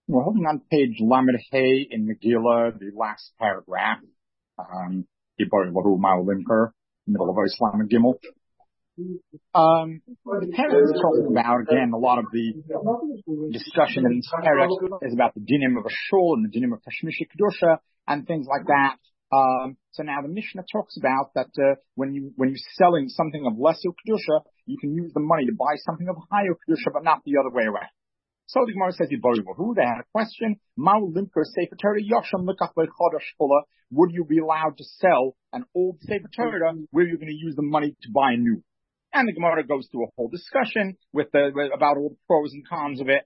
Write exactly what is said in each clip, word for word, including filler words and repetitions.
We're holding on page Lamed Hay in Megillah, the last paragraph. Um, middle of Islamic Gimel. Um, the paragraph is talking about, again, a lot of the discussion in this paragraph is about the dinim of a shul and the dinim of Tashmish Kedusha and things like that. Um, so now the Mishnah talks about that uh, when you when you're selling something of lesser Kedusha, you can use the money to buy something of higher Kedusha, but not the other way around. So the Gemara says, who they had a question, would you be allowed to sell an old Sefer Torah where you're going to use the money to buy a new? And the Gemara goes through a whole discussion with the, with, about all the pros and cons of it.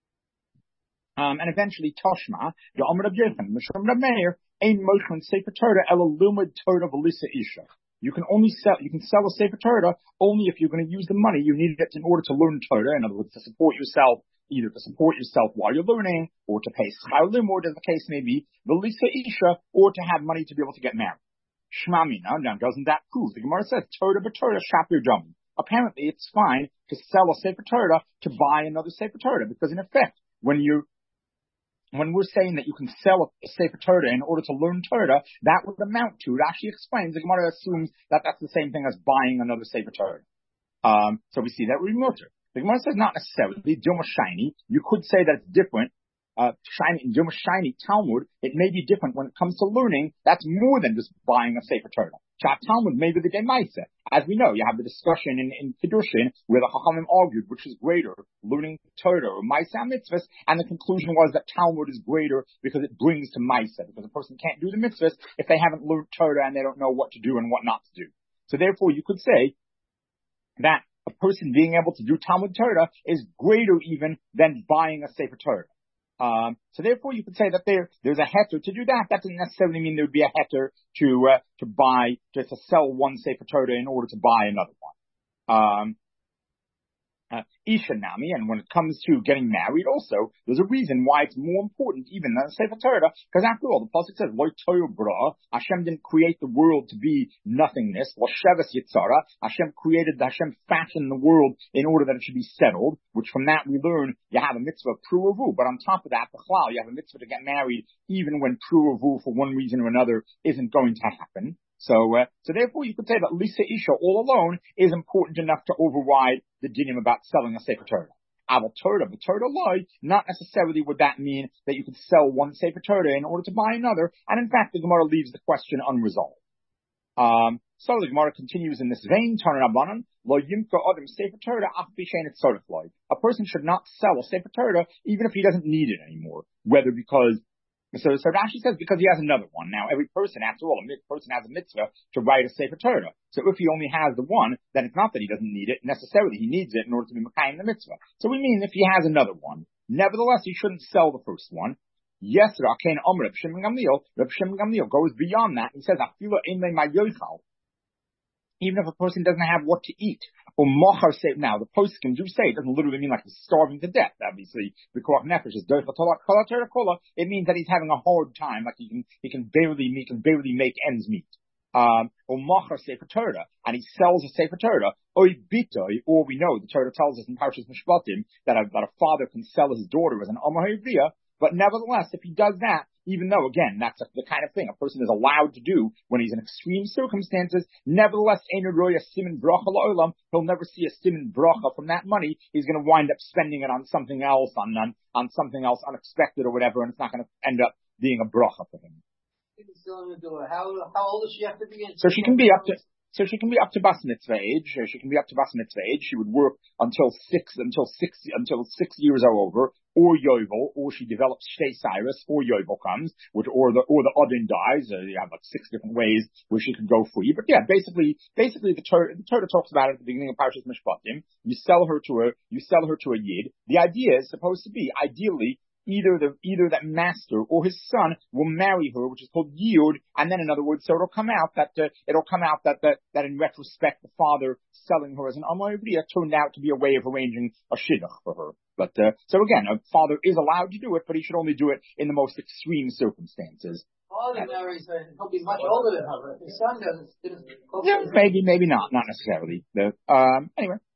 Um, and eventually, Toshma, the Amr of Yechon, Mishram Meir, Ein Moshe Sefer Torah, Ela Lumid Torah Velisa Isha. You can only sell, you can sell a Sefer Torah only if you're going to use the money. You need it in order to learn Torah, in other words, to support yourself, either to support yourself while you're learning, or to pay schar limud, as the case may be, Velisa Isha, or to have money to be able to get married. Shmamina, now doesn't that prove? The Gemara says, Torah b'Torah shapir dami. Apparently it's fine to sell a Sefer Torah to buy another Sefer Torah, because in effect, when you When we're saying that you can sell a Sefer Torah in order to learn Torah, that would amount to, it actually explains, the Gemara assumes that that's the same thing as buying another Sefer Torah. Um, so we see that we're mutter. The Gemara says not necessarily, Dilma Shiny, you could say that it's different. Uh, shiny, in Dilma Shiny Talmud, it may be different when it comes to learning. That's more than just buying a Sefer Torah. Chat Talmud maybe the Gemaisa. As we know, you have the discussion in, in Kedushin where the Chachamim argued which is greater, learning Torah or Maisa mitzvahs, and the conclusion was that Talmud is greater because it brings to Maisa, because a person can't do the mitzvahs if they haven't learned Torah and they don't know what to do and what not to do. So therefore, you could say that a person being able to do Talmud Torah is greater even than buying a Sefer Torah. Um, so therefore, you could say that there there's a heter to do that. That doesn't necessarily mean there would be a heter to uh, to buy to, to sell one Sefer Torah in order to buy another one. Um, uh, Isha Nami, and when it comes to getting married, also there's a reason why it's more important even than a Sefer Torah, because after all, the pasuk says, "Lo toyu bra." Hashem didn't create the world to be nothingness. Lo sheves yitzara. Hashem created, Hashem fashioned the world in order that it should be settled. Which from that we learn you have a mitzvah of pruavu, but on top of that, b'chlal, you have a mitzvah to get married even when pruavu for one reason or another isn't going to happen. So, uh, so therefore you could say that Lisa Isha all alone is important enough to override the dinim about selling a Sefer Torah. Aval Torah, but Torah loy, not necessarily would that mean that you could sell one Sefer Torah in order to buy another, and in fact the Gemara leaves the question unresolved. Um, so the Gemara continues in this vein, Tana Rabbanan, lo yimka adam Sefer Torah af b'shein et tzorech loy. A person should not sell a Sefer Torah even if he doesn't need it anymore, whether because So, so Rashi says because he has another one. Now, every person, after all, a person has a mitzvah to write a Sefer Torah. So if he only has the one, then it's not that he doesn't need it necessarily. He needs it in order to be Mekayim the mitzvah. So we mean if he has another one, nevertheless, he shouldn't sell the first one. Yes, Rakein Omer, Reb Shimon Gamliel, Reb Shimon Gamliel goes beyond that. He says, Afilo Einle Mayochal. Even if a person doesn't have what to eat, or mochar say, now the post can do say, it doesn't literally mean like he's starving to death, obviously, the koach nefesh is doich kola Torah kola, it means that he's having a hard time, like he can, he can barely, he can barely make ends meet. Um, or mochar Sefer Torah, and he sells a Sefer Torah, oy bitoi, or we know, the Torah tells us in Parshas Mishpatim, that a, that a father can sell his daughter as an Amar Ha'ivriya, but nevertheless, if he does that, even though, again, that's a, the kind of thing a person is allowed to do when he's in extreme circumstances, nevertheless, he'll never see a siman bracha from that money. He's going to wind up spending it on something else, on, on, on something else unexpected or whatever, and it's not going to end up being a bracha for him. How, how old does she have to be? So she can be up to... So she can be up to bas mitzvah age. She can be up to bas mitzvah age. She would work until six, until six, until six years are over, or yovel, or she develops shtei cyrus, or yovel comes, which, or the, or the odin dies. Uh, you have like six different ways where she can go free. But yeah, basically, basically the Torah, the Torah talks about it at the beginning of Parshas Mishpatim. You sell her to a, you sell her to a yid. The idea is supposed to be, ideally, Either the either that master or his son will marry her, which is called yiyud, and then in other words, so it'll come out that uh, it'll come out that, that that in retrospect the father selling her as an Amar Ivriya turned out to be a way of arranging a shidduch for her. But uh, so again, a father is allowed to do it, but he should only do it in the most extreme circumstances. Father marries her, he'll be much older than her. His son doesn't. Yeah, maybe, maybe not, not necessarily. The, um, anyway, yeah.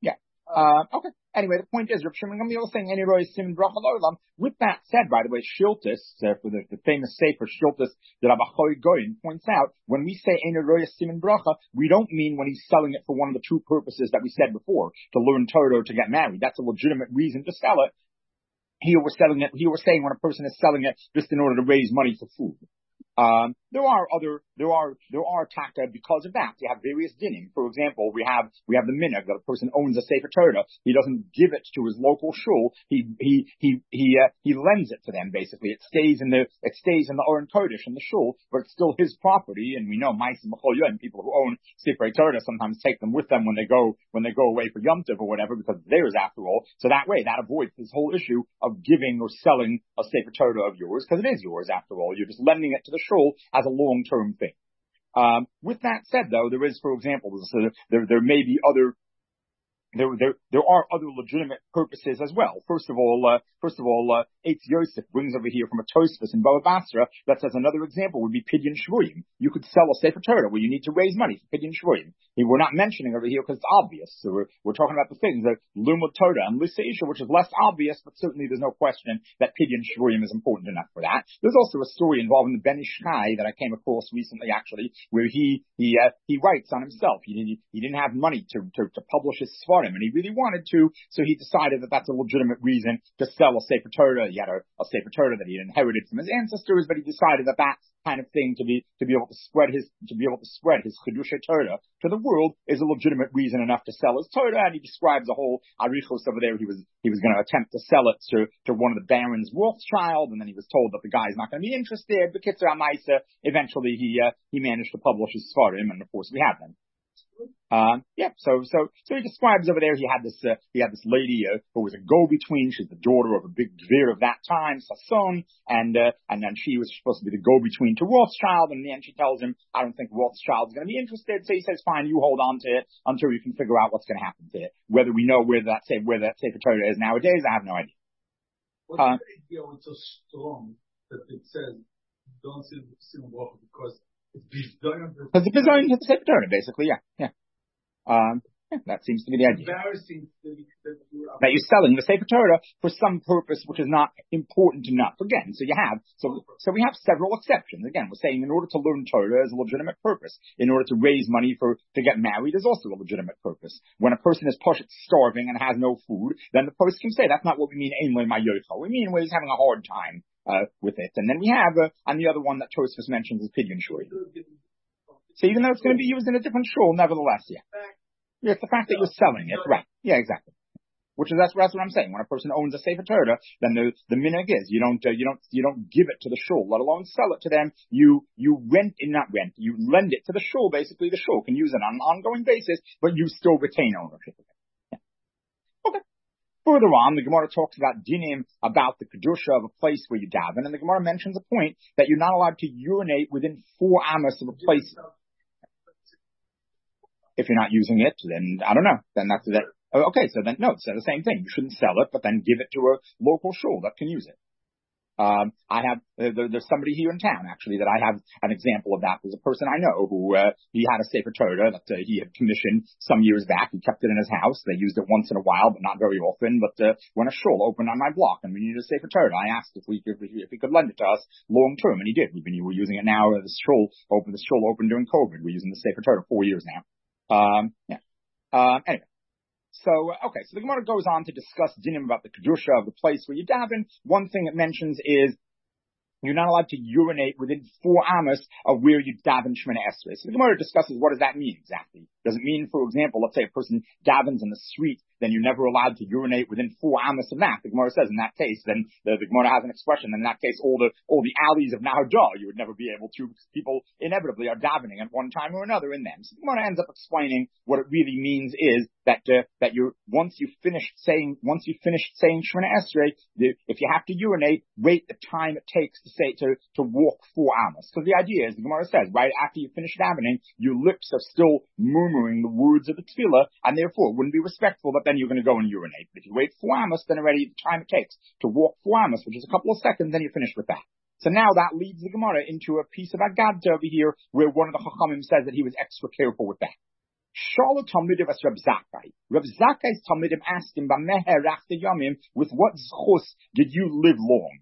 Uh, okay. Anyway, the point is, Rav Shimon Gamliel saying any roy sim bracha l'olam. With that said, by the way, Shiltus, uh, for the, the famous sefer Shiltus that Rabbi Choy Goyin points out, when we say any roy sim bracha, we don't mean when he's selling it for one of the two purposes that we said before, to learn Torah or to get married. That's a legitimate reason to sell it. Here we're selling it. Here we're saying when a person is selling it just in order to raise money for food. Um, there are other, there are, there are taka because of that. You have various dinim. For example, we have, we have the minhag that a person owns a sefer Torah. He doesn't give it to his local shul. He, he, he, he, uh, he lends it to them, basically. It stays in the, it stays in the Oren Kodesh in the shul, but it's still his property. And we know Ma'asim B'chol Yom, people who own sefer Torah sometimes take them with them when they go, when they go away for Yom Tov or whatever, because it's theirs after all. So that way, that avoids this whole issue of giving or selling a sefer Torah of yours, because it is yours after all. You're just lending it to the shul as a long-term thing. Um, with that said, though, there is, for example, there, there, there may be other There, there, there are other legitimate purposes as well. First of all, uh, first of all, uh, Eitz Yosef brings over here from a Tosfos in Bava Basra that says another example would be Pidyon Shvuyim. You could sell a Sefer Torah where you need to raise money for Pidyon Shvuyim. We're not mentioning over here because it's obvious. So we're, we're talking about the things that Lumud Torah and Liseisha, which is less obvious, but certainly there's no question that Pidyon Shvuyim is important enough for that. There's also a story involving the Ben Ish Chai that I came across recently, actually, where he, he, uh, he writes on himself. He didn't, he didn't have money to, to, to publish his Svarim, and he really wanted to, so he decided that that's a legitimate reason to sell a Sefer Torah. He had a, a Sefer Torah that he had inherited from his ancestors, but he decided that that kind of thing to be, to be able to spread his, to be able to spread his Chedushay Torah to the world is a legitimate reason enough to sell his Torah. And he describes a whole Arichos over there. He was, he was going to attempt to sell it to, to one of the barons, Rothschild, and then he was told that the guy's not going to be interested. But Kitzer Amaisa, eventually he, uh, he managed to publish his Svarim, and of course we have them. Um, yeah, so, so, so he describes over there, he had this, uh, he had this lady, uh, who was a go-between. She's the daughter of a big Gvir of that time, Sasson, and, uh, and then she was supposed to be the go-between to Rothschild, and in the end she tells him, I don't think Rothschild's gonna be interested, so he says, fine, you hold on to it until you can figure out what's gonna happen to it. Whether we know where that, say, where that Sefer Torah is nowadays, I have no idea. What's uh, the idea it's so strong that it says, don't see the water because it's bizarre. Because it's bizarre to Sefer Torah, basically, yeah, yeah. Um, yeah, that seems to be the idea. Embarrassing that, that, that you're selling the Sefer Torah for some purpose which is not important enough. Again, so you have, so, so we have several exceptions. Again, we're saying in order to learn Torah is a legitimate purpose. In order to raise money for, to get married is also a legitimate purpose. When a person is pushed starving and has no food, then the post can say that's not what we mean, Ein Lo Ma Yochel. We mean when he's having a hard time, uh, with it. And then we have, uh, and the other one that Tosfos mentions is Pidyon Shvuyim. So even though it's going to be used in a different shul, nevertheless, yeah. Yeah, it's the fact that you're selling it, right. Yeah, exactly. Which is, that's, that's what I'm saying. When a person owns a Sefer Torah, then the, the minhag is, you don't, uh, you don't, you don't give it to the shul, let alone sell it to them. You, you rent, and not rent, you lend it to the shul, basically the shul can use it on an ongoing basis, but you still retain ownership of it. Yeah. Okay. Further on, the Gemara talks about dinim, about the kedusha of a place where you daven, and the Gemara mentions a point that you're not allowed to urinate within four amos of a place. If you're not using it, then I don't know. Then that's that. Okay, so then no, it's the same thing. You shouldn't sell it, but then give it to a local shul that can use it. Um, I have uh, there, there's somebody here in town actually that I have an example of that. There's a person I know who uh, he had a Sefer Torah that uh, he had commissioned some years back. He kept it in his house. They used it once in a while, but not very often. But uh, when a shul opened on my block and we needed a Sefer Torah, I asked if we could if he could lend it to us long term, and he did. We've been we're using it now. The shul opened. The shul opened during COVID. We're using the Sefer Torah four years now. Um, yeah. Um, anyway. So, okay, so the Gemara goes on to discuss dinim about the kedusha of the place where you daven. One thing it mentions is you're not allowed to urinate within four amos of where you daven Shemona Esrei. So the Gemara discusses what does that mean exactly. Does it mean, for example, let's say a person davens in the street, then you're never allowed to urinate within four amos of that? The Gemara says in that case, then the, the Gemara has an expression. In that case, all the all the alleys of Nahadah you would never be able to, because people inevitably are davening at one time or another in them. So the Gemara ends up explaining what it really means is that uh, that you're once you finished saying once you finished saying Shemona Esrei, if you have to urinate, wait the time it takes to say to to walk four amos. So the idea is, the Gemara says, right after you finish davening, your lips are still murmuring the words of the tefillah, and therefore it wouldn't be respectful that then you're going to go and urinate. But if you wait four amos, then already the time it takes to walk four amos, which is a couple of seconds, then you're finished with that. So now that leads the Gemara into a piece of Agadta over here, where one of the Chachamim says that he was extra careful with that. Shala Talmidim as Reb Zakkai. Reb Zakkai's Talmidim asked him, with what zchus did you live long?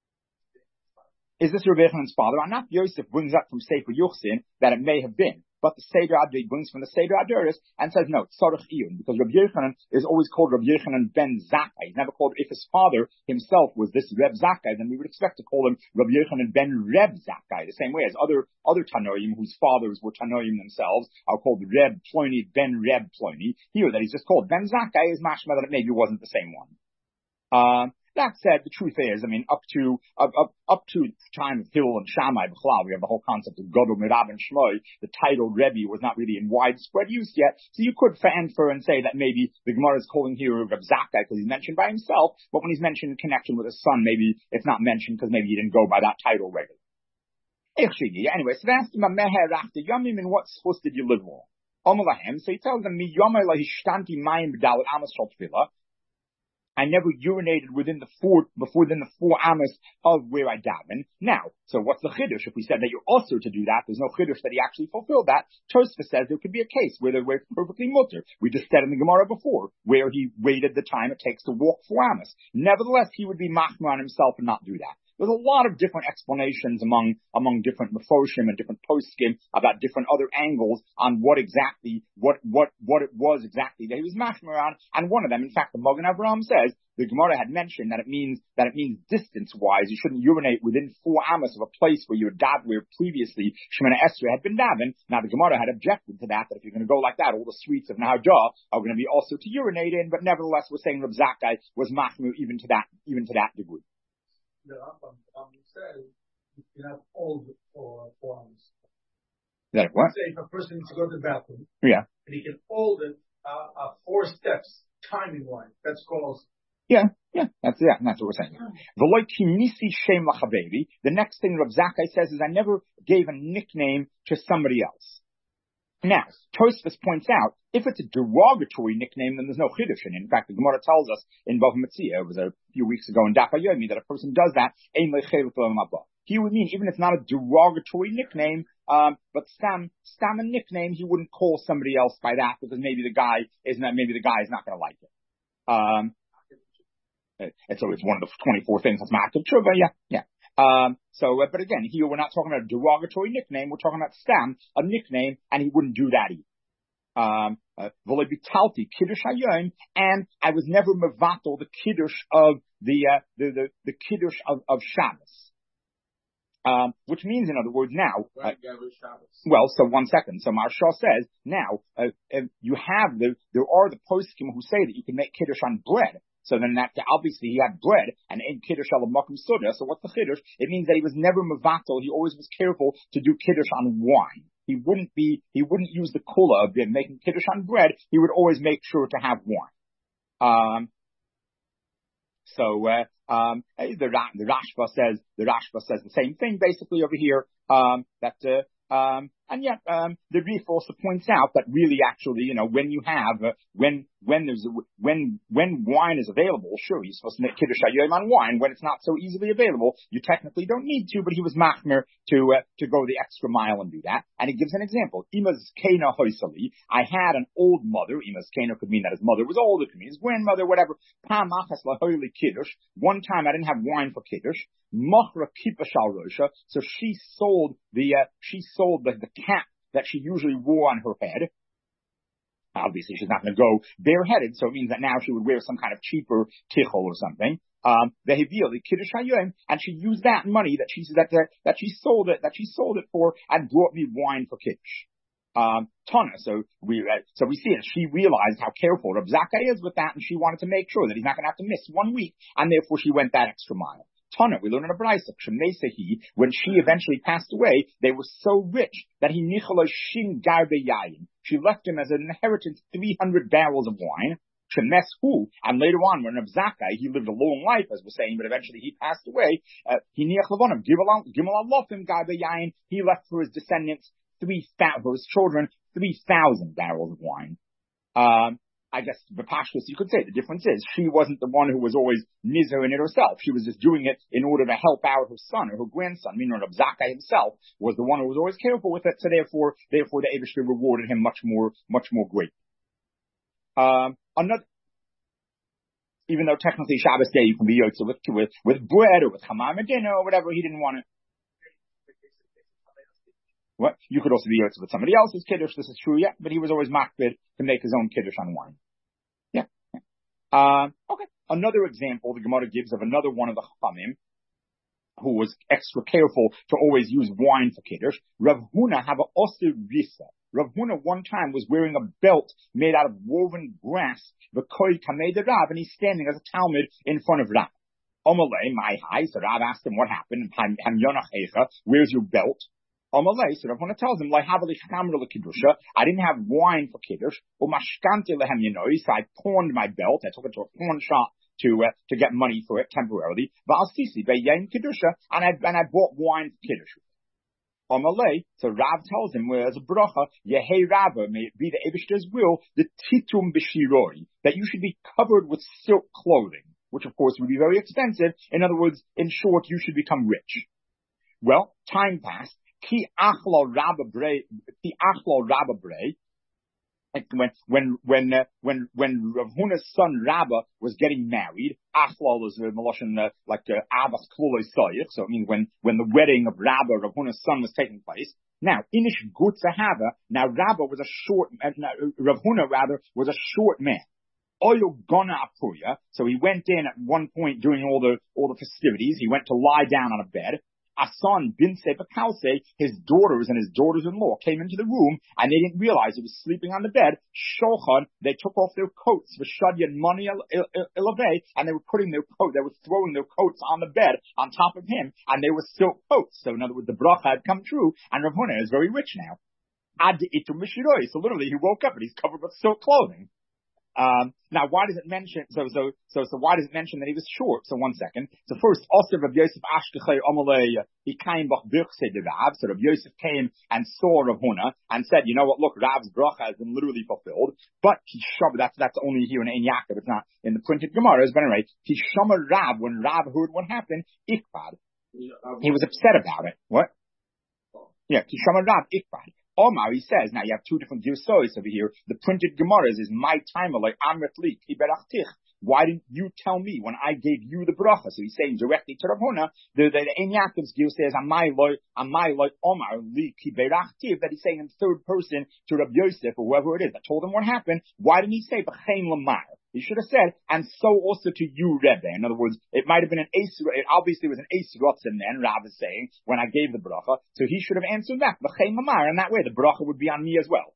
Is this Rabbi Yochanan's father? Anat Yosef brings up from Sefer Yuchsin that it may have been, but the Seder Adri brings from the Seder Adoris and says no, Tzarech Iyun, because Rabbi Yochanan is always called Rabbi Yochanan ben Zakkai. He's never called, if his father himself was this Reb Zakkai, then we would expect to call him Rabbi Yochanan ben Reb Zakkai, the same way as other other Tanoim whose fathers were Tanoim themselves are called Reb Ploni ben Reb Ploni. Here that he's just called Ben Zakkai is mashma that it maybe wasn't the same one. Um, That said, the truth is, I mean, up to up up, up to the time of Hillel and Shammai, B'chlal, we have the whole concept of Gadol Mirab and Shmoi. The title Rebbe was not really in widespread use yet, so you could infer and say that maybe the Gemara is calling here Reb Zakkai because he's mentioned by himself, but when he's mentioned in connection with his son, maybe it's not mentioned because maybe he didn't go by that title regularly. Anyway, so they asked him, Yamim, in what source did you live long? So he tells them, Mi Yomai lahishtanti mayim b'dalet amos shel tefillah. I never urinated within the four, before within the four amos of where I daven. Now, so what's the chiddush? If we said that you're also to do that, there's no chiddush that he actually fulfilled that. Tosfos says there could be a case where they were perfectly mutter. We just said in the Gemara before, where he waited the time it takes to walk four amos. Nevertheless, he would be machmir on himself and not do that. There's a lot of different explanations among, among different mefoshim and different poskim about different other angles on what exactly, what, what, what it was exactly that he was mashmer on. And one of them, in fact, the Magen Avraham says, the Gemara had mentioned that it means, that it means distance-wise. You shouldn't urinate within four amos of a place where you dav, where previously Shemana Esrei had been daven. Now the Gemara had objected to that, that if you're going to go like that, all the streets of Nahajah are going to be also to urinate in, but nevertheless we're saying Reb Zakkai was mashmer even to that, even to that degree. The Rambam says you can have all the four forms. That what? Say if a person needs to go to the bathroom, yeah, and he can hold it uh, uh, four steps timing wise. That's called. Yeah, yeah, that's yeah, that's what we're saying. The next thing Reb Zakkai says is I never gave a nickname to somebody else. Now, Tosfos points out, if it's a derogatory nickname, then there's no chiddush in it. In fact, the Gemara tells us in Bava Metzia, it was a few weeks ago in Daf Yomi, that a person does that, he would mean, even if it's not a derogatory nickname, um, but stam, stam a nickname, he wouldn't call somebody else by that, because maybe the guy is not, maybe the guy is not going to like it. Um, and so it's one of the twenty-four things that's ma'akev tshuva, yeah, yeah. Um, so, uh, but again, here we're not talking about a derogatory nickname, we're talking about stam, a nickname, and he wouldn't do that either. Um, uh, kiddush hayom, and I was never mevatel the kiddush of the, uh, the, the, the kiddush of, of Shabbos. Um, which means, in other words, now, uh, well, so one second. So Maharsha says, now, uh, uh, you have the, there are the poskim who say that you can make kiddush on bread. So then that, obviously he had bread, and in kiddush al makom suda. So what's the kiddush? It means that he was never mevatel. He always was careful to do kiddush on wine. He wouldn't be, he wouldn't use the kula of making kiddush on bread. He would always make sure to have wine. Um, so, uh, um, the, the Rashba says, the Rashba says the same thing basically over here, um, that, uh, um, and yet, um, the Rif also points out that really actually, you know, when you have, uh, when, when there's, a, when, when wine is available, sure, you're supposed to make Kiddush HaYom on wine. When it's not so easily available, you technically don't need to, but he was machmer to, uh, to go the extra mile and do that. And he gives an example. Ima's Kena Hoysali. I had an old mother. Ima's Kena could mean that his mother was old. It could mean his grandmother, whatever. Pamachas lahoyli Kiddush. One time I didn't have wine for Kiddush. Machra Kippa Shal Rosha. So she sold the, uh, she sold the, the cap that she usually wore on her head. Obviously, she's not going to go bareheaded, so it means that now she would wear some kind of cheaper tichel or something. Um, the Hevil, the Kiddush Hayom, and she used that money that she that that, that she sold it that she sold it for and brought me wine for Kiddush. Um, Tana, so we uh, so we see it. She realized how careful Reb Zakkai is with that, and she wanted to make sure that he's not going to have to miss one week, and therefore she went that extra mile. Tana, we learn in a brayso, when she eventually passed away, they were so rich that he nichalo shin garbe yayin. She left him as an inheritance three hundred barrels of wine. Shemeshu, and later on, when Reb Zakkai, he lived a long life, as we're saying, but eventually he passed away. He niach levonim gimel alofim garbe yayin. He left for his descendants three thousand, for his children three thousand barrels of wine. Um, I guess the Pashtus, you could say the difference is she wasn't the one who was always nizar in it herself. She was just doing it in order to help out her son or her grandson. Meaning Rav Zakkai himself was the one who was always careful with it. So therefore, therefore the Eibishter rewarded him much more, much more great. Um, another, even though technically Shabbos day you can be yotze with, with, with bread or with hamam and dinner or whatever, he didn't want it. What? You could also be yotze with somebody else's kiddush. This is true, yeah, but he was always makbid to make his own kiddush on wine. Yeah. yeah. Uh, okay. Another example the Gemara gives of another one of the Chachamim who was extra careful to always use wine for kiddush. Rav Huna have a osir risa. Rav Huna one time was wearing a belt made out of woven grass, the koi kamei de Rav, and he's standing as a Talmud in front of Rav. Omalei, my high, so Rav asked him what happened. Ham yonach echa, where's your belt? Amalei, so Rav Huna tells him, I didn't have wine for kiddush. Umashkante lehem yinoi, so I pawned my belt. I took it to a pawn shop to uh, to get money for it temporarily. Va'asisi be'yayin kiddusha, and I and I bought wine for kiddush. Amalei, so Rav tells him, whereas a bracha, Yehei Rava, may it be the Eibishter's will, the titum b'shiroi, that you should be covered with silk clothing, which of course would be very expensive. In other words, in short, you should become rich. Well, time passed. Ki achlo Rabba brei, ki achlo Rabba brei. When when when uh, when when Rav Huna's son Rabba was getting married, Achlal is a Meloshan uh, like Abbas Klulei Soyich. So it means when when the wedding of Rabba, Rav Huna's son, was taking place. Now Inish Gutzahava. Now Rabba was a short. Uh, Rav Huna rather was a short man. Oyo Gona Apuya. So he went in at one point during all the all the festivities. He went to lie down on a bed. Asan bin Sepakalse, his daughters and his daughters-in-law came into the room and they didn't realize he was sleeping on the bed. Shochan, they took off their coats, Vashadyan money ilave, and they were putting their coat, they were throwing their coats on the bed on top of him, and they were silk coats. So in other words, the bracha had come true, and Rav Huna is very rich now. Ad itum mishiroi. So literally, he woke up and he's covered with silk clothing. Um, now, why does it mention, so, so, so, so why does it mention that he was short? So one second. So first, also Rav Yosef Ashkechei Omalei, he came bach birchse de Rav. So Rav Yosef came and saw Rav Huna and said, you know what, look, Rav's bracha has been literally fulfilled, but he shama, that's, that's only here in Ein Yaakov, it's not in the printed Gemaras, but anyway, he shama Rav, when Rav heard what happened, ikbad. He was upset about it. What? Yeah, he shama Rav, ikbad. Omar, he says, now you have two different girsos over here. The printed Gemaras is my timer, like Amrit Li, Kiberachich. Why didn't you tell me when I gave you the bracha? So he's saying directly to Rav Huna, the, the, the Ein Yaakov's gir says, Amai loy, Amai loy Omar Li Kiberachich, that he's saying in third person to Rav Yosef or whoever it is that told him what happened. Why didn't he say, B'chein Lamar? He should have said, and so also to you, Rebbe. In other words, it might have been an Ace, it obviously was an Ace Rotzen then, Rav is saying, when I gave the bracha. So he should have answered that, B'chein Lamar, and that way the bracha would be on me as well.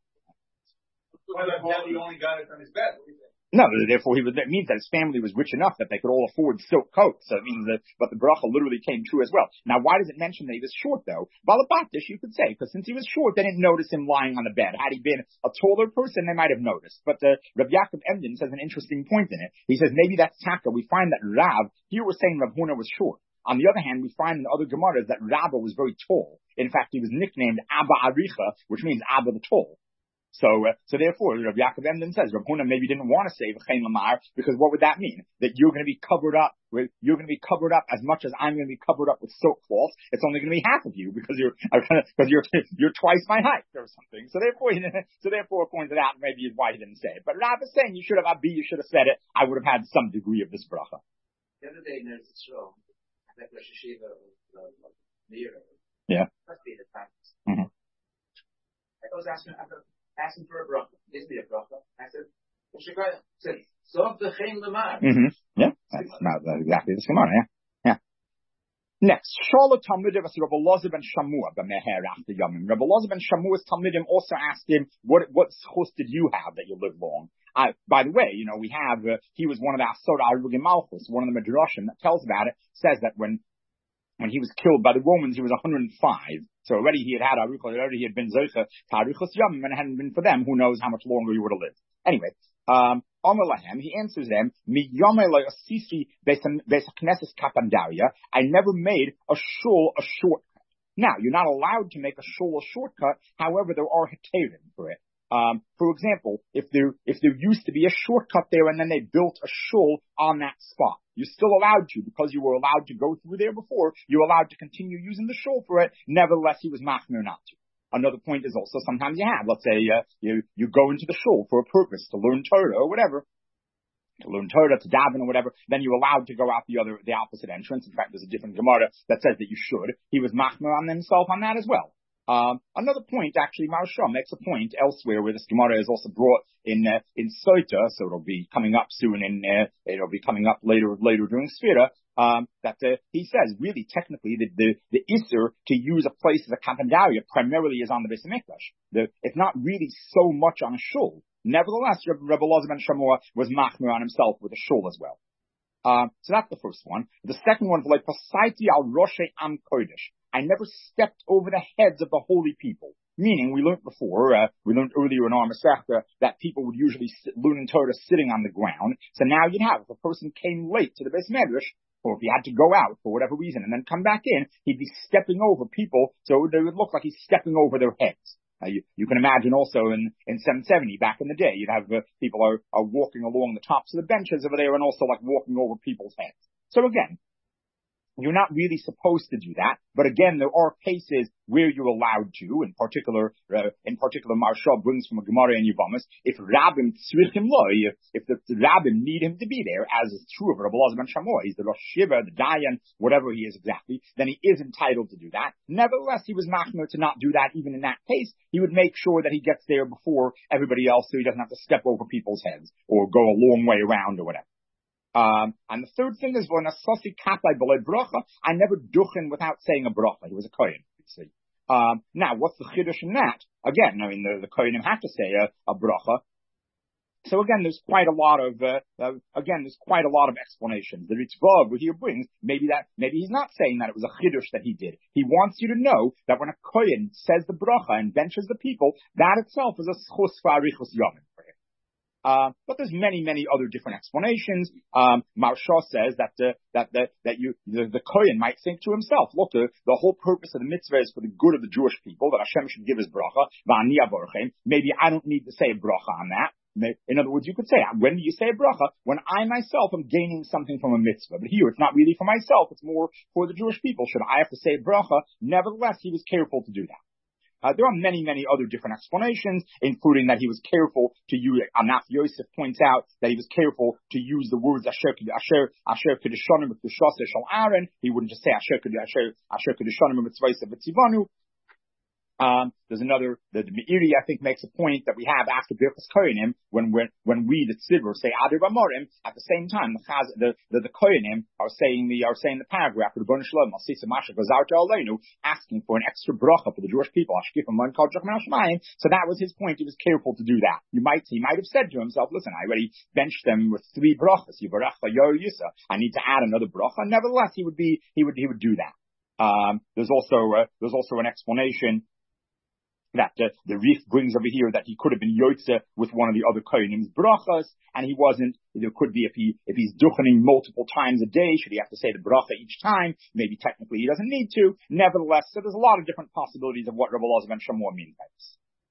Well, he only got it on his bed. No, therefore he was, that means that his family was rich enough that they could all afford silk coats. So it means that, but the bracha literally came true as well. Now, why does it mention that he was short though? Balabatish, you could say, because since he was short, they didn't notice him lying on the bed. Had he been a taller person, they might have noticed. But uh, Rav Yaakov Emden says an interesting point in it. He says maybe that's taka. We find that Rav, here we're saying Rav Huna was short. On the other hand, we find in the other Gemaras that Rabba was very tall. In fact, he was nicknamed Abba Aricha, which means Abba the Tall. So, uh, so therefore, Rav Yaakov Emden says, Rav Huna maybe didn't want to say V'chein Lamar, because what would that mean? That you're going to be covered up with, you're going to be covered up as much as I'm going to be covered up with silk cloths. It's only going to be half of you, because you're, because you're, you're twice my height or something. So therefore, so therefore, according to that, maybe is why he didn't say it. But Rav is saying you should have, Abi, you should have said it. I would have had some degree of this bracha. The other day, there's a show. I think Rosh Hashiva was near. Yeah. Must be the practice. Mm-hmm. I was asking, asking for a bracha. Gives me a bracha. I said, Shikaya said, Sov V'chein Lamar. Mm-hmm. Yeah. That's not uh, exactly the Gemara, yeah. Yeah. Next, Shala Talmudim as Rabbi Elazar ben Shamua b'meher after Yomim. Rabbi Elazar ben Shamua's Talmudim also asked him, what, what schus did you have that you lived long? Uh, by the way, you know, we have, uh, he was one of the Asor Arugim Malchus, one of the Midrashim that tells about it, says that when, when he was killed by the Romans, he was one hundred five. So already he had had Aruchos, already he had been Zoicha to Aruchos Yom, and it hadn't been for them, who knows how much longer he would have lived. Anyway, um, Omer Lahem, he answers them, Mi Yomei Lo Asisi Beis HaKnesses Kapandaria, I never made a shul a shortcut. Now, you're not allowed to make a shul a shortcut, however, there are heterim for it. Um, for example, if there, if there used to be a shortcut there and then they built a shul on that spot, you're still allowed to, because you were allowed to go through there before, you're allowed to continue using the shul for it. Nevertheless, he was machmir not to. Another point is also sometimes you have, let's say, uh, you, you go into the shul for a purpose, to learn Torah or whatever, to learn Torah, to daven or whatever, then you're allowed to go out the other, the opposite entrance. In fact, there's a different Gemara that says that you should. He was machmir on himself on that as well. Um, another point, actually, Maharsha makes a point elsewhere where this Gemara is also brought in, uh, in Soita, so it'll be coming up soon in, uh, it'll be coming up later, later during Sfira, um, that, uh, he says, really, technically, the, the, the Isser to use a place as a Kampandaria primarily is on the Beis HaMikdash. The, it's not really so much on a shul. Nevertheless, Rebbe Elazar ben Shamua was machmir on himself with a shul as well. Um, so that's the first one. The second one is like, Pasaiti al Roshei Am Kodesh. I never stepped over the heads of the holy people. Meaning, we learned before, uh, we learned earlier in our Masechta that people would usually sit, learn in Torah sitting on the ground. So now you'd have, if a person came late to the Beis Medrash, or if he had to go out for whatever reason and then come back in, he'd be stepping over people, so it would look like he's stepping over their heads. Uh, you, you can imagine also in, in seven seventy, back in the day, you'd have uh, people are, are walking along the tops of the benches over there and also like walking over people's heads. So again, you're not really supposed to do that, but again, there are cases where you're allowed to. In particular, uh, in particular, Maharsha brings from a Gemara in Yevamos, if Rabbim tzrichim lo, if, if the, the Rabbim need him to be there, as is true of Rebbe Elazar ben Shamua, he's the Rosh Shiva, the Dayan, whatever he is exactly, then he is entitled to do that. Nevertheless, he was machmir to not do that. Even in that case, he would make sure that he gets there before everybody else, so he doesn't have to step over people's heads or go a long way around or whatever. Um, and the third thing is, when a sasi kapai b'lei bracha, I never duchen without saying a bracha. He was a kohen, obviously. Um, now, what's the chiddush in that? Again, I mean, the, the kohenim have to say a, a bracha. So again, there's quite a lot of, uh, uh, again, there's quite a lot of explanations. The Ritzvah, what he brings, maybe that, maybe he's not saying that it was a chiddush that he did. He wants you to know that when a kohen says the bracha and benches the people, that itself is a schus fa'arichus yomim for him. Uh, but there's many, many other different explanations. Um, Maharsha says that, uh, that, that, that you, the, the Kohen might think to himself, look, the, the whole purpose of the mitzvah is for the good of the Jewish people, that Hashem should give his bracha, v'ani avorchem. Maybe I don't need to say a bracha on that. In other words, you could say, when do you say a bracha? When I myself am gaining something from a mitzvah. But here, it's not really for myself, it's more for the Jewish people. Should I have to say a bracha? Nevertheless, he was careful to do that. Uh, there are many, many other different explanations, including that he was careful to use, Anaf Yosef points out that he was careful to use the words Asher Asher Asher Kedushanim with Kedushaser Shal Aaron. He wouldn't just say Asher Asher Asher Kedushanim with Tzvayse V'Tzivanu. Um, there's another, the, the Meiri, I think, makes a point that we have after Birchas Kohanim, when, when, when we, the Tzivur, say Adir B'Amorim, at the same time, the, Chaz, the, the, the Kohanim are saying the, are saying the paragraph, the Rebbeinu Shalom, Asisa Masha Gazarta Aleinu, asking for an extra bracha for the Jewish people, Ashkif and Kol Jachman Hashmayim. So that was his point. He was careful to do that. You might, he might have said to himself, listen, I already benched them with three brachas, Yivarecha Yor Yisa. I need to add another bracha. Nevertheless, he would be, he would, he would do that. Um, there's also, uh, there's also an explanation that uh, the Rif brings over here that he could have been Yotze with one of the other Kohenim's brachas, and he wasn't. There could be if he if he's duchening multiple times a day, should he have to say the bracha each time? Maybe technically he doesn't need to. Nevertheless, so there's a lot of different possibilities of what Rebbe Elazar ben Shamua means by this.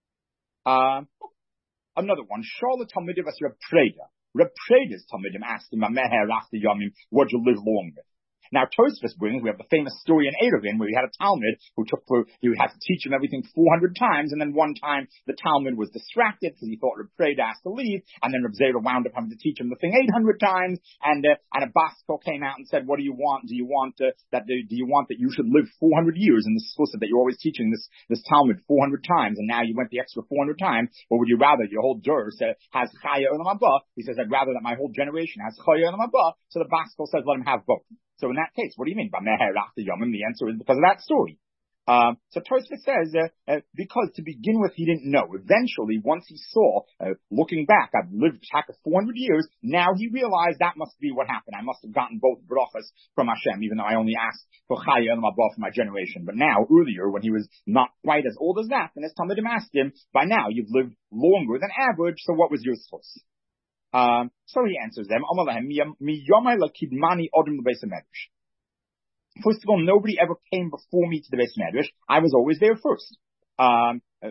Um, another one, Charlotte Talmidim as Reb Preda. Reb Preda's Talmidim asked him, "Meher after Yomim, would you live long with?" Now, Tosfos brings, we have the famous story in Eruvin where he had a Talmud who took for, he would have to teach him everything four hundred times, and then one time the Talmud was distracted because he thought Reb Preda asked to leave, and then Reb Zera wound up having to teach him the thing eight hundred times, and, uh, and a Basko came out and said, what do you want? Do you want, uh, that, do you want that you should live four hundred years in this exclusive that you're always teaching this, this Talmud four hundred times, and now you went the extra four hundred times, or would you rather your whole Dur uh, has Chaya Olam Haba? He says, I'd rather that my whole generation has Chaya Olam Haba, so the Basko says, let him have both. So in that case, what do you mean by Meher after Yomim? The answer is because of that story. Um, so Tosfos says, uh, uh, because to begin with, he didn't know. Eventually, once he saw, uh, looking back, I've lived back four hundred years, now he realized that must be what happened. I must have gotten both brachas from Hashem, even though I only asked for Chaya and Mabah for my generation. But now, earlier, when he was not quite as old as that, then his Talmidim asked him, by now, you've lived longer than average, so what was your source? Um, so he answers them, first of all, nobody ever came before me to the Beis Medrash. I was always there first. Um, uh,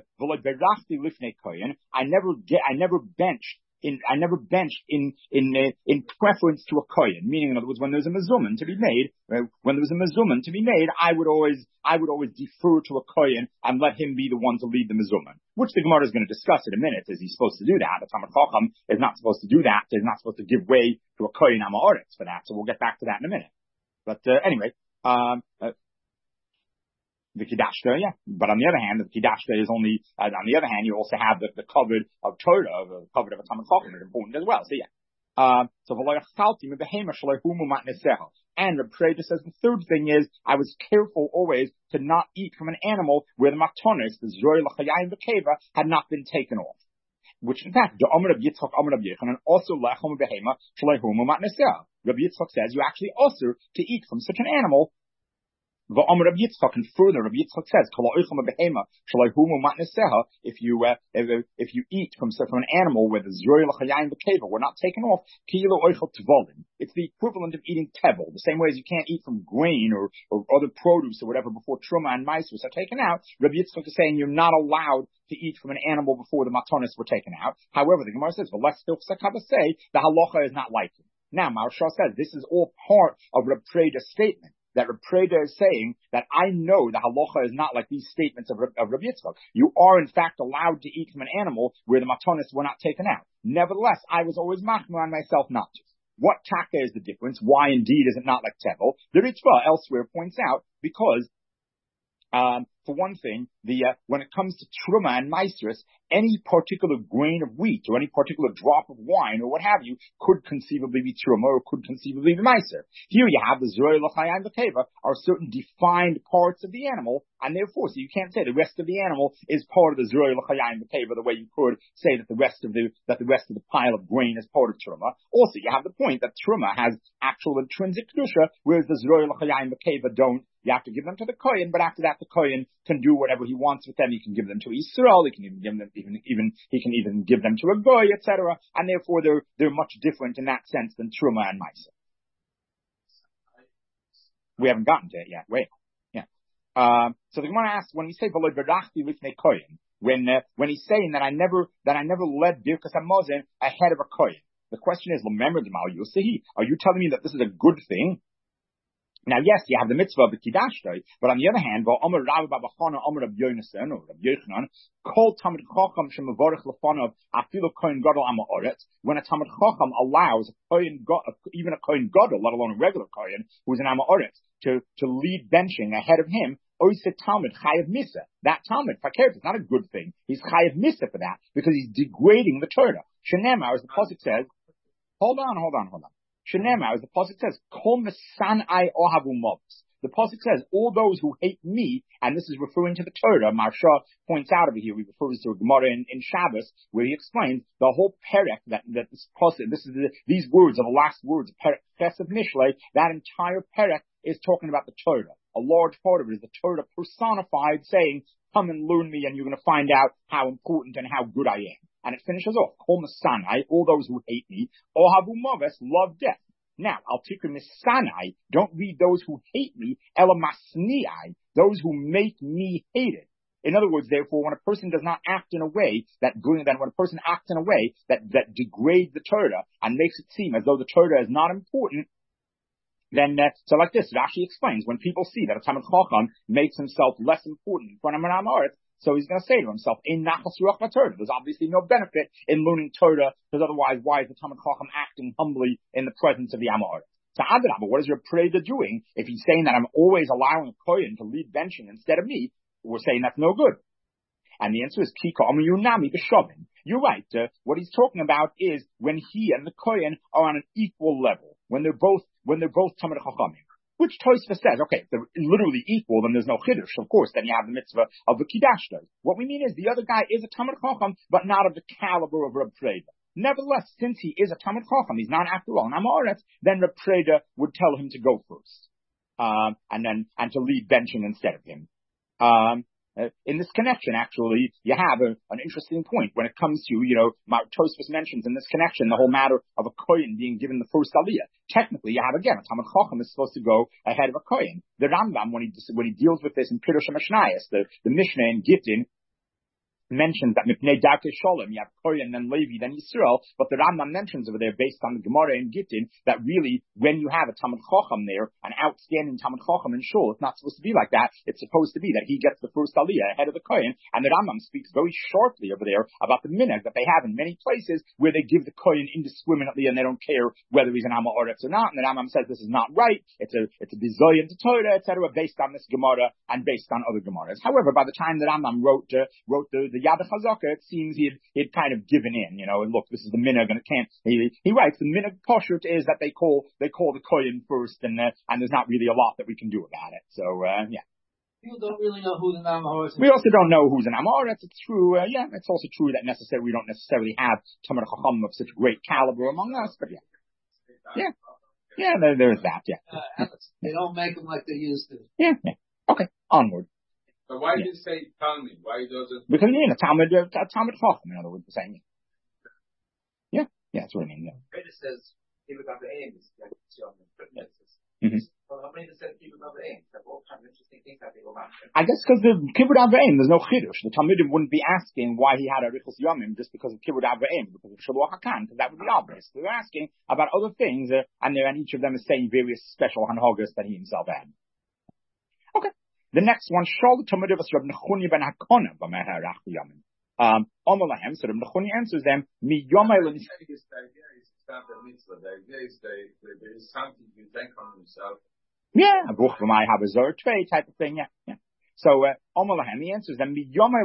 I never get, I never benched in, I never benched in, in, uh, in preference to a kohen. Meaning, in other words, when there's a mezuman to be made, uh, when there was a mezuman to be made, I would always, I would always defer to a kohen and let him be the one to lead the mezuman. Which the Gemara is going to discuss in a minute. Is he supposed to do that? The Talmid Chacham is not supposed to do that. He's not supposed to give way to a kohen amaretz for that. So we'll get back to that in a minute. But uh, anyway, um, uh, the Kiddashta, yeah. But on the other hand, the Kiddashta is only, uh, on the other hand, you also have the, the covered of Torah, the covered of a Talmid Chacham is important as well. So yeah. Um, so and Reb Preida says the third thing is, I was careful always to not eat from an animal where the matonis, the Zroy L'chayayim V'Keva, had not been taken off. Which in fact, the Omer of Yitzchak, Omer of Yechanan, also Lechom Behema, Shleihumu Matneseh. Rabbi Yitzchak says you actually also to eat from such an animal. The Omer of Yitzchak, and further, Rabbi Yitzchak says, if you uh, if, if you eat from, from an animal where the Zroy L'chayayim V'Keva were not taken off, it's the equivalent of eating tevel. The same way as you can't eat from grain or, or other produce or whatever before truma and maisus are taken out. Rabbi Yitzchak is saying you're not allowed to eat from an animal before the matonis were taken out. However, the Gemara says, say the halacha is not like it. Now, Maharsha says this is all part of Reb Preida's statement. That Reb Preida is saying that I know the halacha is not like these statements of, of Reb Yitzchak. You are in fact allowed to eat from an animal where the matonis were not taken out. Nevertheless, I was always machmir on myself not to. What taka is the difference? Why indeed is it not like tevel? The Ritva elsewhere points out because, um, for one thing, the uh, when it comes to truma and maasros, any particular grain of wheat or any particular drop of wine or what have you could conceivably be truma or could conceivably be maaser. Here you have the Zroy L'chayayim V'Keva are certain defined parts of the animal, and therefore, so you can't say the rest of the animal is part of the Zroy L'chayayim V'Keva the way you could say that the rest of the that the rest of the pile of grain is part of truma. Also, you have the point that truma has actual intrinsic kedusha, whereas the Zroy L'chayayim V'Keva don't. You have to give them to the kohen, but after that, the kohen can do whatever he wants with them. He can give them to Yisrael. He can even give them, even, even he can even give them to a goy, et cetera. And therefore, they're they're much different in that sense than truma and maaser. We haven't gotten to it yet. Wait, yeah. Um, so the Gemara asks when we say v'lo berachti lifnei kohen, when uh, when he's saying that I never that I never led birkas hamazon ahead of a kohen. The question is, remember the mal yusehi. Are you telling me that this is a good thing? Now, yes, you have the mitzvah of the Kiddashtai, but on the other hand, when a Talmid Chacham allows a kohen, even a kohen gadol, let alone a regular kohen, who's an amaretz, to, to lead benching ahead of him, that Talmid, fakert, is not a good thing. He's chayav misa for that, because he's degrading the Torah. Shenemar, as the pasuk says, hold on, hold on, hold on. Shenemar, as the pasuk says, Kol mesanai ohavu mavos. The pasuk says, all those who hate me, and this is referring to the Torah. Maharsha points out over here, he refers to a Gemara in, in Shabbos, where he explains the whole perek, that, that this pasuk, this is the, these words are the last words, perek Chesed Mishlei, that entire perek is talking about the Torah. A large part of it is the Torah personified, saying, come and learn me, and you're going to find out how important and how good I am. And it finishes off, Kol mesanai, all those who hate me, ohavu mavos, love death. Now, al tikun misanai, don't read those who hate me, ela masniai, those who make me hated. In other words, therefore, when a person does not act in a way that, that when a person acts in a way that, that degrades the Torah and makes it seem as though the Torah is not important, then, uh, so like this, Rashi explains, when people see that a Talmid Chacham makes himself less important in front of an amaretz, so he's going to say to himself, in nachas ruach Torah, there's obviously no benefit in learning Torah, because otherwise, why is the Talmid Chacham acting humbly in the presence of the amaretz? So Adrabah, what is your Preida doing if he's saying that I'm always allowing a kohen to lead benching instead of me? We're saying that's no good. And the answer is, Kika amiyunami b'shavin. You're right. Uh, what he's talking about is when he and the kohen are on an equal level, when they're both when they're both Talmid Chachamim. Which Tosfos says, okay, if they're literally equal, then there's no chiddush. Of course, then you have the mitzvah of the Kiddashtai. What we mean is the other guy is a Talmid Chacham, but not of the caliber of Reb Preida. Nevertheless, since he is a Talmid Chacham, he's not after all an Amoretz, then Reb Preida would tell him to go first, um, and then and to lead benching instead of him. Um, Uh, in this connection, actually, you have a, an interesting point when it comes to, you know, Tosfos mentions in this connection the whole matter of a kohen being given the first aliyah. Technically, you have again a Talmid Chacham is supposed to go ahead of a kohen. The Rambam, when he when he deals with this in Pirush HaMishnayos, the the Mishnah in Gittin, mentions that Mipnei Darkei Sholem, you have Kohen, then Levi, then Yisrael, but the Rambam mentions over there, based on the Gemara and Gittin, that really, when you have a Talmud Chacham there, an outstanding Talmud Chacham in Shul, it's not supposed to be like that. It's supposed to be that he gets the first Aliyah ahead of the Kohen, and the Rambam speaks very sharply over there about the minhag that they have in many places where they give the Kohen indiscriminately and they don't care whether he's an Amma Oretz or not, and the Rambam says this is not right. It's a, it's a bizoyan to Torah, et cetera, based on this Gemara and based on other Gemaras. However, by the time the Rambam wrote, uh, wrote the, the Yad HaChazaka, it seems he'd, he'd kind of given in, you know, and look, this is the minhag and it can't, he, he writes, the minhag poshut is that they call, they call the Kohen first and, uh, and there's not really a lot that we can do about it. So, uh, yeah. People don't really know who the Namahoretz is. We also don't know who's an Amoretz. It's true, uh, yeah, it's also true that necessarily, we don't necessarily have Talmid Chacham of such great caliber among us, but yeah. Yeah. Yeah, there, there's that, yeah. Uh, they don't make them like they used to. Yeah, yeah. Okay, onward. But why yeah. did you say Talmud? Why doesn't? Because, you know, Talmud, uh, Talmud Chacham, in other words, the same. Yeah, yeah, that's what I mean, yeah. It says, people got the aims, like, Mm-hmm. Well, how many said people got the aims? There are all kinds of interesting things that they go back. I guess because the Kibbud Avayim, there's no Chidush. The Talmudim wouldn't be asking why he had a Richos Yomim just because of Kibbud Avayim, because of Shaluach HaKan, because that would be obvious. They're asking about other things, uh, and, and each of them is saying various special Hanhogas that he himself had. Okay. The next one, Shol Talmudim was Reb Nechuni ben Hakona b'Meher Rach Yomim. Um, Omalahem, so Reb Nechuni answers them, Mi Yomai Len. The idea is there is something you think on himself. Yeah, a buch v'mai habazor trade type of thing. Yeah, yeah. So, uh, Omalahem, he answers them.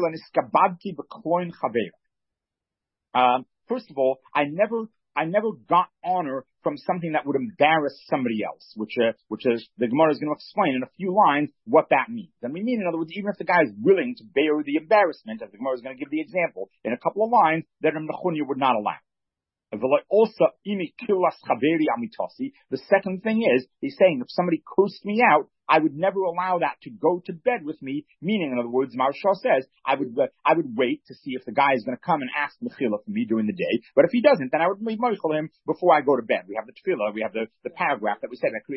Um, first of all, I never, I never got honor from something that would embarrass somebody else, which, uh, which is the Gemara is going to explain in a few lines what that means. And we mean, in other words, even if the guy is willing to bear the embarrassment, as the Gemara is going to give the example in a couple of lines, then the Mechunya would not allow. Also, the second thing is, he's saying if somebody cursed me out, I would never allow that to go to bed with me. Meaning, in other words, Maharsha says, I would, uh, I would wait to see if the guy is going to come and ask Mechila for me during the day. But if he doesn't, then I would Mechila him before I go to bed. We have the Tefillah, we have the, the paragraph that we said, the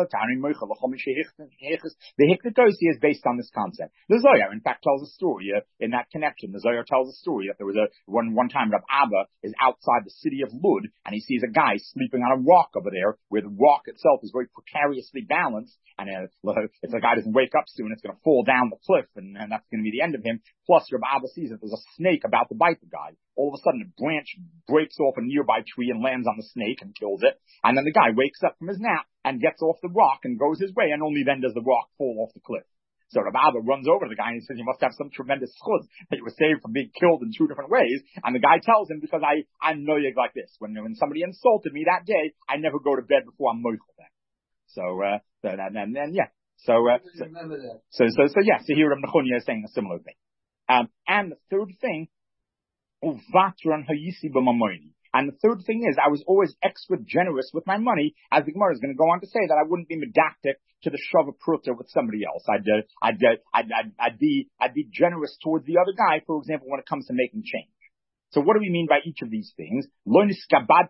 Hiknatosi is based on this concept. The Zohar, in fact, tells a story, uh, in that connection. The Zohar tells a story that there was a, one, one time Rav Abba is outside the city of Lud, and he sees a guy sleeping on a rock over there, where the rock itself is very precariously balanced, and uh, if the guy doesn't wake up soon, it's going to fall down the cliff, and, and that's going to be the end of him. Plus, Rav Abba sees that there's a snake about to bite the guy. All of a sudden, a branch breaks off a nearby tree and lands on the snake and kills it. And then the guy wakes up from his nap and gets off the rock and goes his way, and only then does the rock fall off the cliff. So Rav Abba runs over to the guy and he says, you must have some tremendous chuz that you were saved from being killed in two different ways. And the guy tells him, because I, I'm noyeg like this. When, when somebody insulted me that day, I never go to bed before I'm moichel then. So, uh, and then, then, yeah. So, uh, so, so, so, so, yeah, so here Reb Nechunya is saying a similar thing. Um, and the third thing, uvatran hayisi b'mamoini. And the third thing is, I was always extra generous with my money, as the Gemara is going to go on to say that I wouldn't be medactic to the shava pruta with somebody else. I'd, uh, I'd, uh, I'd, I'd, I'd be, I'd be generous towards the other guy, for example, when it comes to making change. So what do we mean by each of these things? Now, there's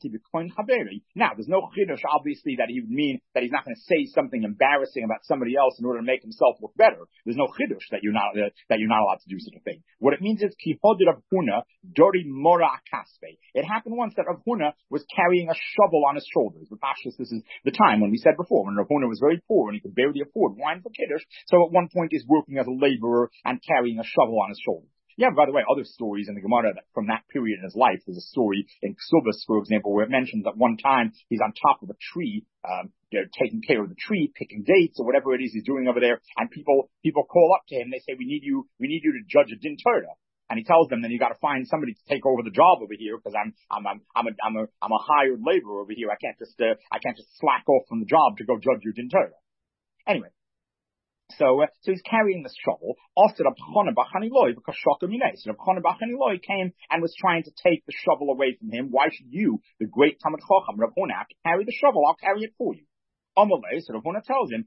no chidush, obviously, that he would mean that he's not going to say something embarrassing about somebody else in order to make himself look better. There's no chidush that you're not, uh, that you're not allowed to do such a thing. What it means is, kihodid Rav Huna, dori mora kaspe. It happened once that Rav Huna was carrying a shovel on his shoulders. With Pashtus, this is the time when we said before, when Rav Huna was very poor and he could barely afford wine for kiddush. So at one point he's working as a laborer and carrying a shovel on his shoulders. Yeah, by the way, other stories in the Gemara that from that period in his life. There's a story in Ksubas, for example, where it mentions that one time he's on top of a tree, um, you know, taking care of the tree, picking dates or whatever it is he's doing over there, and people people call up to him. They say, "We need you, we need you to judge a din Torah." And he tells them, "Then you got to find somebody to take over the job over here because I'm I'm I'm I'm a I'm a I'm a hired laborer over here. I can't just uh, I can't just slack off from the job to go judge your din Torah." Anyway. So, uh, so he's carrying this shovel. After Reb Chana bar Chaniloi, because Shokim Yinei. So Reb Chana bar Chaniloi came and was trying to take the shovel away from him. Why should you, the great Talmid Chacham, Reb Huna, carry the shovel? I'll carry it for you. Amalei, so Reb Huna tells him,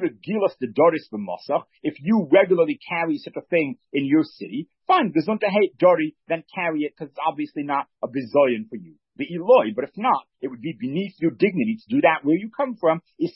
if you regularly carry such a thing in your city, fine, gesundheit hate Dori, then carry it, because it's obviously not a bizoyan for you. The Eloi, but if not, it would be beneath your dignity to do that where you come from. I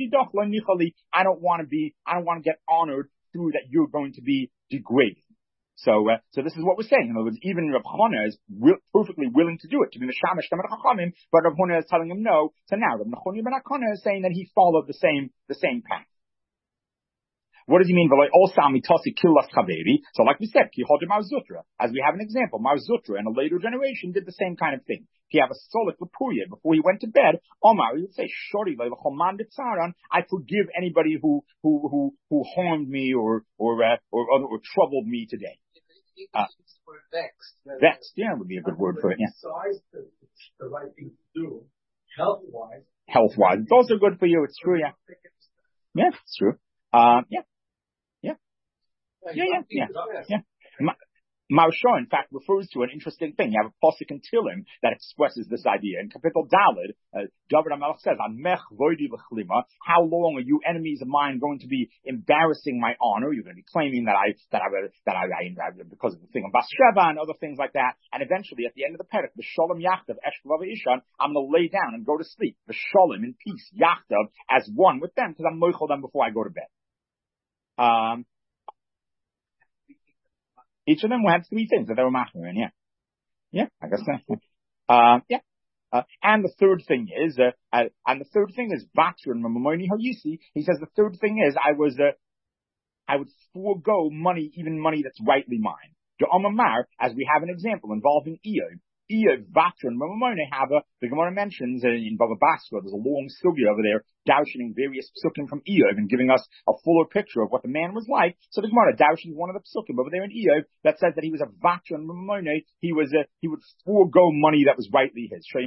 don't want to be, I don't want to get honored through that you're going to be degraded. So, uh, so this is what we're saying. In other words, even Rav Chana is will, perfectly willing to do it, to be Meshamash Tamar Chachamim, but Rav Huna is telling him no. So now Rav Nachoni ben Akana is saying that he followed the same, the same path. What does he mean? So like we said, as we have an example, Mar Zutra in a later generation did the same kind of thing. He have a solik lepuye before he went to bed. Omar, he would say, "Shori I forgive anybody who who who who harmed me or or uh, or, or or troubled me today." Uh, vexed. Vexed, yeah, would be a good word for it. Yeah. Besides the, the right thing to do, health wise. Health wise, it's also good for you. It's true. Yeah. Yeah, it's true. Uh, yeah. Yeah, yeah, yeah, yeah. Ma- Maharsha, in fact, refers to an interesting thing. You have a posuk in Tilim that expresses this idea. In Kapitel Daled, uh, David HaMelech says, how long are you enemies of mine going to be embarrassing my honor? You're going to be claiming that I, that I, that I, I, I because of the thing of Bathsheba and other things like that. And eventually, at the end of the Perek, the Shalom Yachtav, Eshkavav Ishan, I'm going to lay down and go to sleep. The Shalom in peace, Yachtav, as one with them, because I'm moichel them before I go to bed. Um, Each of them will have three things that they were machmir in, yeah. Yeah, I guess so. Uh, yeah. Uh, and the third thing is, uh, uh, and the third thing is, Batra and Mamoni Hayisi, he says the third thing is, I was, uh, I would forego money, even money that's rightly mine. Amar, as we have an example involving Eov. Eov, Batra, and Mamoni have a, the Gemara mentions uh, in Baba Basra, there's a long sugya over there, dashing various psukim from Eov and giving us a fuller picture of what the man was like. So the Gemara dashing one of the psukim over there in Eov that says that he was a Batra and Mamoni, he was a, he would forego money that was rightly his. He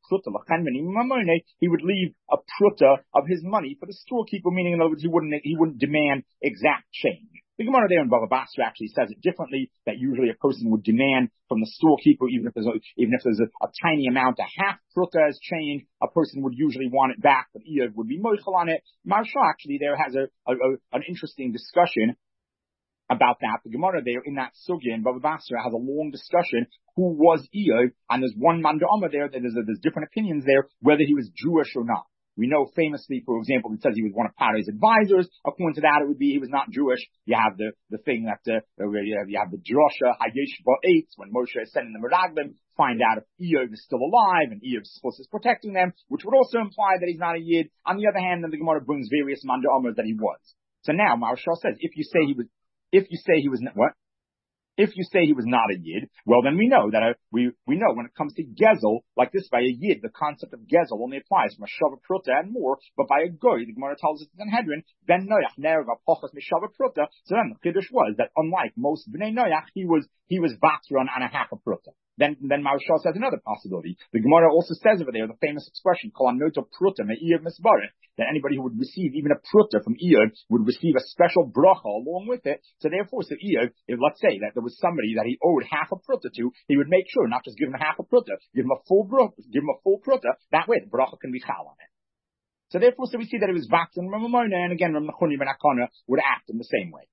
would leave a pruta of his money for the storekeeper, meaning in other words, he wouldn't, he wouldn't demand exact change. The Gemara there in Baba Basra actually says it differently, that usually a person would demand from the storekeeper, even if there's a, even if there's a, a tiny amount, a half pruta as change, a person would usually want it back, but Eov would be moichel on it. Maharsha actually there has a, a, a, an interesting discussion about that. The Gemara there in that sugya in Baba Basra has a long discussion who was Eov, and there's one man d'Amar there, that there's, a, there's different opinions there, whether he was Jewish or not. We know famously, for example, it says he was one of Paro's advisors. According to that, it would be he was not Jewish. You have the, the thing that, uh, you have, you have the drosha, Hayesh Ba'etz, when Moshe is sending the Meraglim, find out if Eov is still alive, and Eov's supposed to is protecting them, which would also imply that he's not a Yid. On the other hand, then the Gemara brings various Manda Amars that he was. So now, Maharsha says, if you say he was, if you say he was, what? If you say he was not a Yid, well then we know that uh, we we know when it comes to Gezel, like this by a Yid, the concept of Gezel only applies from a Shava Pruta and more, but by a Goy, the Gemara tells us in Sanhedrin, Ben Noach Nerva Pochas Mishava Pruta, so then the Kiddush was that unlike most Bnei Noach, he was he was Vatron and a half a Pruta. Then then Maharsha says another possibility. The Gemara also says over there the famous expression, Kol Anoto Pruta Me'Eov Misbarech, that anybody who would receive even a Pruta from Eov would receive a special bracha along with it. So therefore, so Eov, if let's say that there was somebody that he owed half a Pruta to, he would make sure not just give him half a Pruta, give him a full bracha, give him a full Pruta. That way the bracha can be chal on it. So therefore, so we see that it was Vakt and Ramamona, and again, Ram Nachoni ben Akana would act in the same way.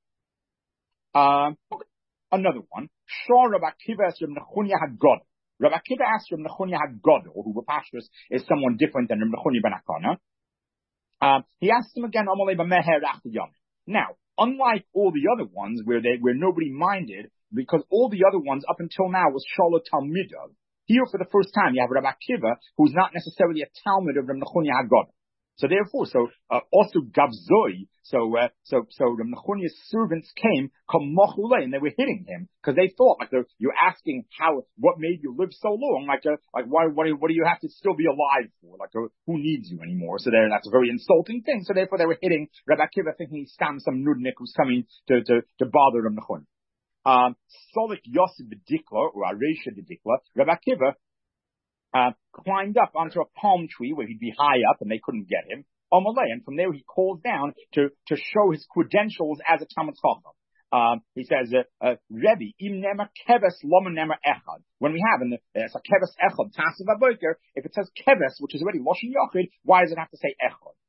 Um, okay. Another one, Shor Rabbi Akiva asked Rabbi Nechunya HaGodol. Rabbi Akiva asked Rabbi Nechunya HaGodol, who Pashtus is someone different than Rabbi Nechunya ben Akana. Um, he asked him again, Amalei b'meher achiyam. Now, unlike all the other ones where they, where nobody minded, because all the other ones up until now was Shala Talmidav. Here for the first time you have Rabbi Akiva, who's not necessarily a Talmud of Rabbi Nechunya HaGodol. So therefore, so uh, also Gavzoi, so uh, so so Rabbi Nechunya's servants came, and they were hitting him because they thought like you're asking how what made you live so long, like uh, like why what do, what do you have to still be alive for? Like uh, who needs you anymore? So there, that's a very insulting thing. So therefore, they were hitting Rabbi Akiva, thinking he's some nudnik who's coming to to to bother Rabbi Nechunya. Um, Solik Yosef B'Dikla or Aresha B'Dikla, Rabbi Akiva. Uh, climbed up onto a palm tree where he'd be high up and they couldn't get him. Omalei, and from there he calls down to, to show his credentials as a Talmid Chacham. Um, he says, uh, uh, Rebbe, im nemer keves lomen nemer echad. When we have in the, uh, it's a keves echad, tasav aboker, if it says keves, which is already Loshen Yochid, why does it have to say echad?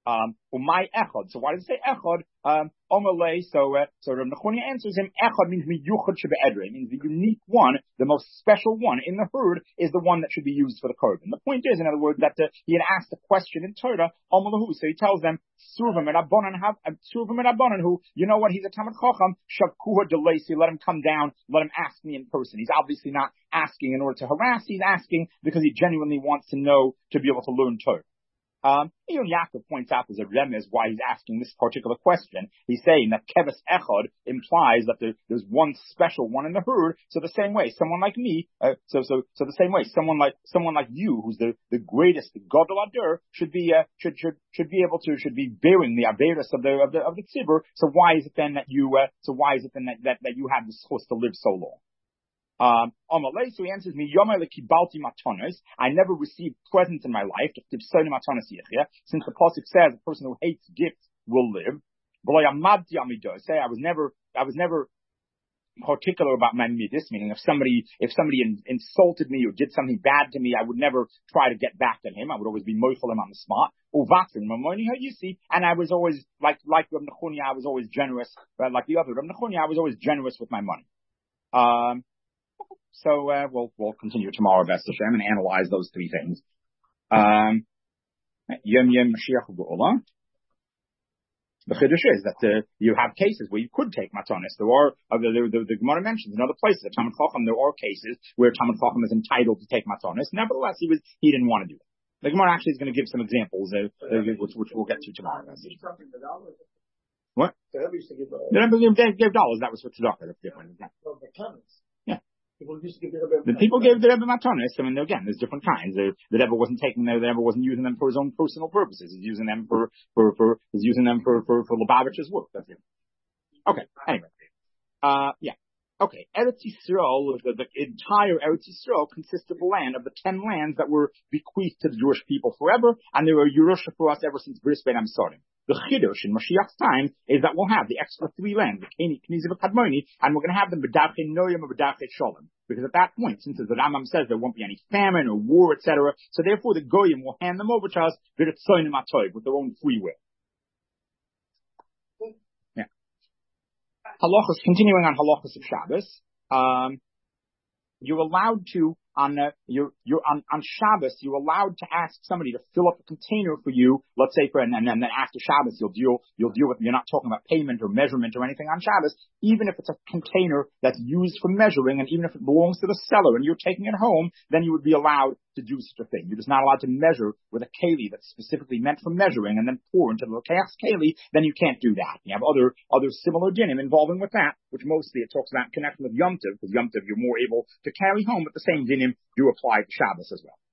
Um, my echad. So why does it say echad? Um, omalei. So, uh, so Rav Nechunya answers him. Echad means miyuchad shebe'edrei. It means the unique one, the most special one in the herd is the one that should be used for the korban. The point is, in other words, that uh, he had asked a question in Torah, omalahu. So he tells them, survim and abonan have, survim and abonan who, you know what? He's a Talmid Chacham. Shavkuha delasi. Let him come down. Let him ask me in person. He's obviously not asking in order to harass. He's asking because he genuinely wants to know, to be able to learn Torah. Um, Yon Yaakov points out there's a remez why he's asking this particular question. He's saying that keves echad implies that there, there's one special one in the herd. So the same way, someone like me, uh, so so so the same way, someone like someone like you, who's the the greatest gadol adur, should be uh, should should should be able to should be bearing the averis of the of the of the tzibur. So why is it then that you uh, so why is it then that that, that you have the schus to live so long? Um, so he answers me, I never received presents in my life, since the pasuk says the person who hates gifts will live. Say I was never, I was never particular about my midas, meaning if somebody, if somebody in, insulted me or did something bad to me, I would never try to get back at him. I would always be moifel him on the spot. You see, and I was always, like, like Rav Nechunya, I was always generous, but like the other Rav Nechunya, I was always generous with my money. Um, So uh, we'll we'll continue tomorrow, B'ez Hashem, and analyze those three things. Um, Yom Yom Mashiach Geula. The chiddush is that uh, you have cases where you could take matanis. There are uh, the, the, the Gemara mentions in other places at Talmid Chacham there are cases where Talmid Chacham is entitled to take matanis. Nevertheless, he was he didn't want to do it. The Gemara actually is going to give some examples, uh, uh, which which we'll get to tomorrow. What? The Rebbe gave, gave dollars. That was for tzedakah. That's different. Yeah. People used to give the Rebbe the people gave the Rebbe matanis. I mean, again, there's different kinds. The, the Rebbe wasn't taking them. The Rebbe wasn't using them for his own personal purposes. He's using them for for for. He's using them for for for Lubavitch's work. That's it. Okay. Anyway. Uh, yeah. Okay. Eretz Yisrael, the, the entire Eretz Yisrael consists of the land of the ten lands that were bequeathed to the Jewish people forever, and they were Yerusha for us ever since Bris Bein Hamsarim. The chiddush in Mashiach's time is that we'll have the extra three lands, the Keni, Knizi, and Kadmoni, and we're going to have them b'darchei noyim or b'darchei shalom. Because at that point, since as the Rambam says there won't be any famine or war, et cetera, so therefore the goyim will hand them over to us v'ritzonim atoy, with their own free will. Yeah. Halachos, continuing on halachos of Shabbos, um, you're allowed to on uh, you're you're on on Shabbos you're allowed to ask somebody to fill up a container for you. Let's say for and, and then after Shabbos you'll deal you'll deal with you're not talking about payment or measurement or anything on Shabbos. Even if it's a container that's used for measuring, and even if it belongs to the seller and you're taking it home, then you would be allowed to do such a thing. You're just not allowed to measure with a keli that's specifically meant for measuring and then pour into the lokeach's keli. Then you can't do that. You have other other similar dinim involving with that, which mostly it talks about connection with Yom Tov, because Yom Tov you're more able to carry home, but the same dinim do apply to Shabbos as well.